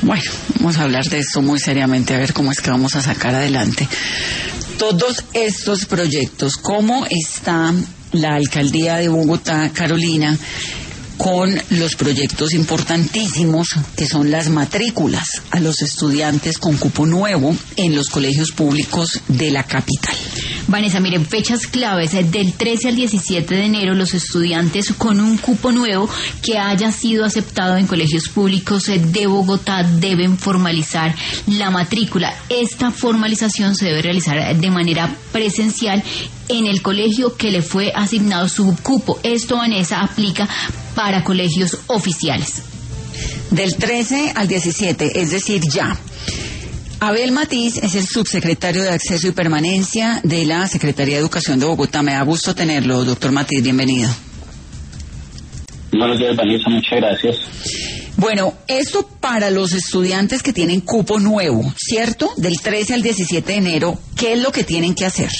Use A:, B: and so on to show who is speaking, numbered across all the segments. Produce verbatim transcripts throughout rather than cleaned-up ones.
A: Bueno, vamos a hablar de esto muy seriamente, a ver cómo es que vamos a sacar adelante todos estos proyectos. ¿Cómo está la alcaldía de Bogotá, Carolina, con los proyectos importantísimos que son las matrículas a los estudiantes con cupo nuevo en los colegios públicos de la capital?
B: Vanessa, miren, fechas claves, del trece al diecisiete de enero, los estudiantes con un cupo nuevo que haya sido aceptado en colegios públicos de Bogotá deben formalizar la matrícula. Esta formalización se debe realizar de manera presencial en el colegio que le fue asignado su cupo. Esto, Vanessa, aplica para colegios oficiales.
A: Del trece al diecisiete, es decir, ya. Abel Matiz es el subsecretario de Acceso y Permanencia de la Secretaría de Educación de Bogotá. Me da gusto tenerlo, doctor Matiz, bienvenido.
C: Buenos días, Vanessa, muchas gracias.
A: Bueno, esto para los estudiantes que tienen cupo nuevo, ¿cierto? Del trece al diecisiete de enero, ¿qué es lo que tienen que hacer?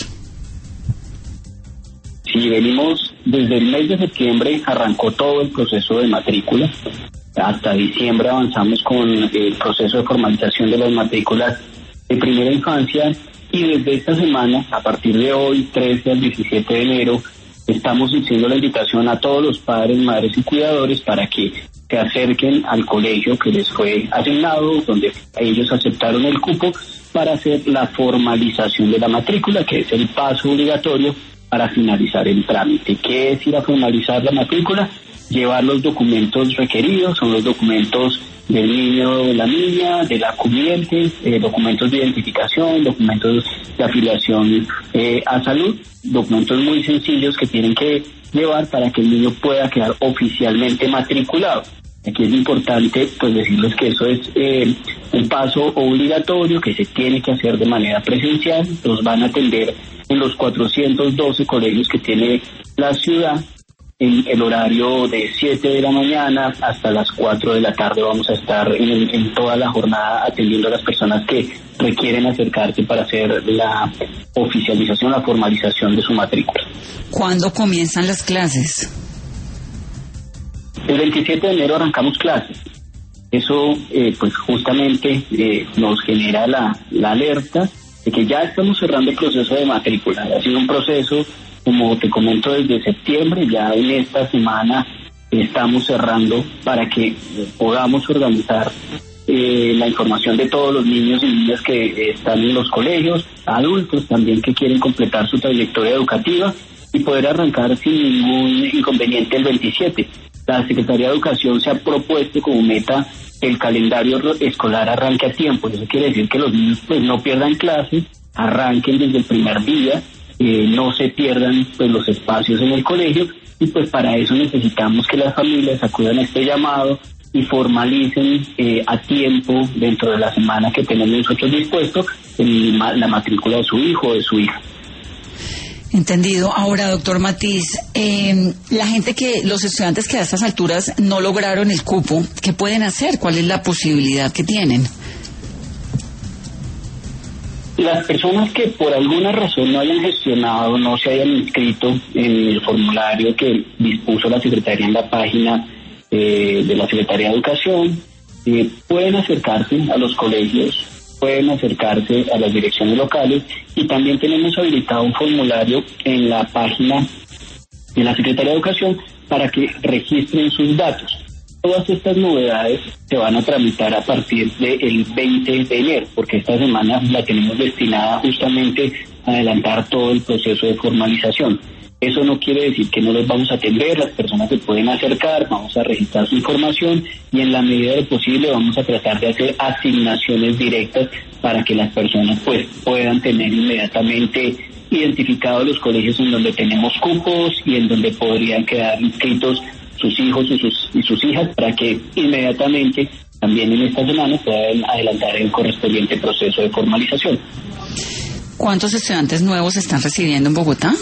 C: Sí, venimos desde el mes de septiembre, arrancó todo el proceso de matrícula. Hasta diciembre avanzamos con el proceso de formalización de las matrículas de primera infancia, y desde esta semana, a partir de hoy, trece al diecisiete de enero, estamos haciendo la invitación a todos los padres, madres y cuidadores para que se acerquen al colegio que les fue asignado, donde ellos aceptaron el cupo, para hacer la formalización de la matrícula, que es el paso obligatorio para finalizar el trámite. ¿Qué es ir a formalizar la matrícula? Llevar los documentos requeridos, son los documentos del niño o de la niña, del acudiente, eh, documentos de identificación, documentos de afiliación eh, a salud, documentos muy sencillos que tienen que llevar para que el niño pueda quedar oficialmente matriculado. Aquí es importante pues decirles que eso es eh, un paso obligatorio que se tiene que hacer de manera presencial. Los van a atender en los cuatrocientos doce colegios que tiene la ciudad, en el horario de siete de la mañana hasta las cuatro de la tarde. Vamos a estar en, en toda la jornada atendiendo a las personas que requieren acercarse para hacer la oficialización, la formalización de su matrícula.
A: ¿Cuándo comienzan las clases?
C: El veintisiete de enero arrancamos clases. Eso eh, pues justamente eh, nos genera la, la alerta de que ya estamos cerrando el proceso de matrícula. Ha sido un proceso, como te comento, desde septiembre. Ya en esta semana estamos cerrando para que podamos organizar eh, la información de todos los niños y niñas que están en los colegios, adultos también que quieren completar su trayectoria educativa y poder arrancar sin ningún inconveniente el veintisiete. La Secretaría de Educación se ha propuesto como meta que el calendario escolar arranque a tiempo. Eso quiere decir que los niños pues no pierdan clases, arranquen desde el primer día, eh, no se pierdan pues los espacios en el colegio, y pues para eso necesitamos que las familias acudan a este llamado y formalicen eh, a tiempo, dentro de la semana que tenemos nosotros dispuesto, el, la matrícula de su hijo o de su hija.
A: Entendido. Ahora, doctor Matiz, eh, la gente que, los estudiantes que a estas alturas no lograron el cupo, ¿qué pueden hacer? ¿Cuál es la posibilidad que tienen?
C: Las personas que por alguna razón no hayan gestionado, no se hayan inscrito en el formulario que dispuso la Secretaría en la página eh, de la Secretaría de Educación, eh, pueden acercarse a los colegios, pueden acercarse a las direcciones locales, y también tenemos habilitado un formulario en la página de la Secretaría de Educación para que registren sus datos. Todas estas novedades se van a tramitar a partir del veinte de enero, porque esta semana la tenemos destinada justamente a adelantar todo el proceso de formalización. Eso no quiere decir que no los vamos a atender, las personas se pueden acercar, vamos a registrar su información y en la medida de lo posible vamos a tratar de hacer asignaciones directas para que las personas pues puedan tener inmediatamente identificados los colegios en donde tenemos cupos y en donde podrían quedar inscritos sus hijos y sus, y sus hijas, para que inmediatamente también en esta semana puedan adelantar el correspondiente proceso de formalización.
A: ¿Cuántos estudiantes nuevos están recibiendo en Bogotá?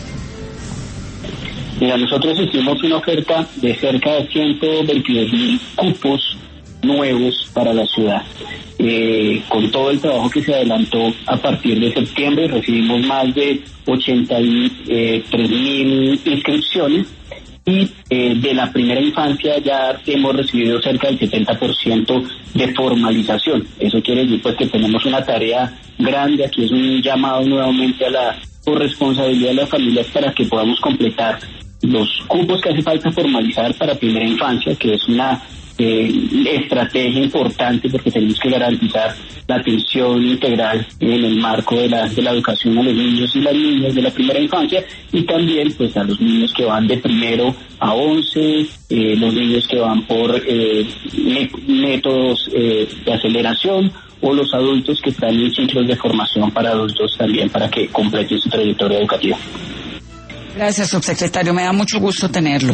C: Mira, nosotros hicimos una oferta de cerca de ciento veintidós mil cupos nuevos para la ciudad. Eh, con todo el trabajo que se adelantó a partir de septiembre, recibimos más de ochenta y tres mil inscripciones, y eh, de la primera infancia ya hemos recibido cerca del setenta por ciento de formalización. Eso quiere decir pues que tenemos una tarea grande. Aquí es un llamado nuevamente a la corresponsabilidad de las familias para que podamos completar los cupos que hace falta formalizar para primera infancia, que es una eh, estrategia importante porque tenemos que garantizar la atención integral en el marco de la, de la educación a los niños y las niñas de la primera infancia, y también pues a los niños que van de primero a once, eh, los niños que van por eh, métodos eh, de aceleración, o los adultos que están en ciclos de formación para adultos también, para que completen su trayectoria educativa.
A: Gracias, subsecretario. Me da mucho gusto tenerlo.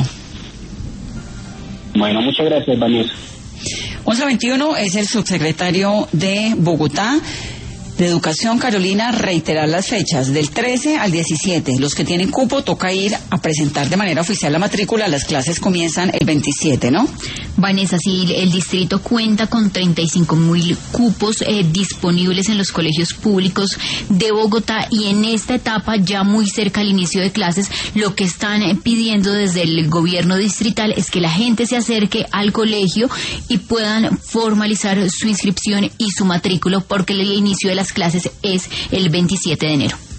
C: Bueno, muchas gracias, Vanessa.
A: once veintiuno es el subsecretario de Bogotá de Educación, Carolina. Reiterar las fechas, del trece al diecisiete. Los que tienen cupo toca ir a presentar de manera oficial la matrícula. Las clases comienzan el veintisiete, ¿no?
B: Vanessa, sí, el distrito cuenta con treinta y cinco mil cupos eh, disponibles en los colegios públicos de Bogotá, y en esta etapa, ya muy cerca al inicio de clases, lo que están eh, pidiendo desde el gobierno distrital es que la gente se acerque al colegio y puedan formalizar su inscripción y su matrícula, porque el inicio de las clases es el veintisiete de enero.